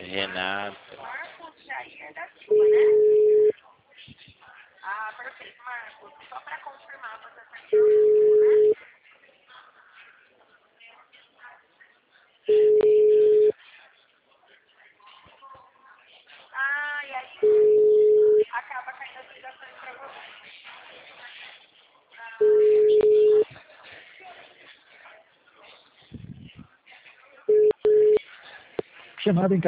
Renato. Marcos Jair da Silva, né? Ah, perfeito, Marcos. Só para confirmar, você acertou, né? Ah, e aí acaba caindo as ligações para você. Chamada